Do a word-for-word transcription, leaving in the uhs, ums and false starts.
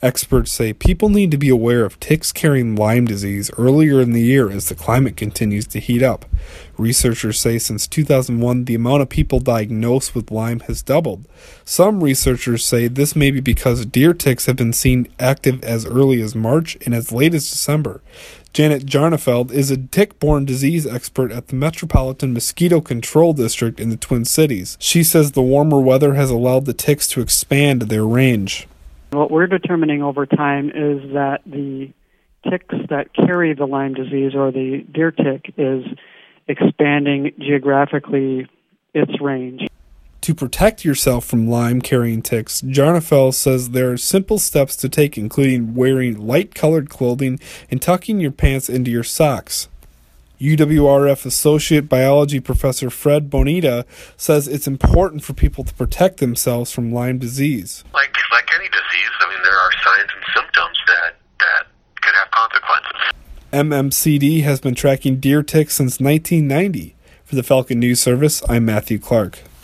Experts say people need to be aware of ticks carrying Lyme disease earlier in the year as the climate continues to heat up. Researchers say since two thousand one, the amount of people diagnosed with Lyme has doubled. Some researchers say this may be because deer ticks have been seen active as early as March and as late as December. Janet Jarnefeld is a tick-borne disease expert at the Metropolitan Mosquito Control District in the Twin Cities. She says the warmer weather has allowed the ticks to expand their range. What we're determining over time is that the ticks that carry the Lyme disease, or the deer tick, is expanding geographically its range. To protect yourself from Lyme-carrying ticks, Jarnefeld says there are simple steps to take, including wearing light-colored clothing and tucking your pants into your socks. U W R F Associate Biology Professor Fred Bonita says it's important for people to protect themselves from Lyme disease. Like like any disease, I mean, there are signs and symptoms that, that could have consequences. M M C D has been tracking deer ticks since nineteen ninety. For the Falcon News Service, I'm Matthew Clark.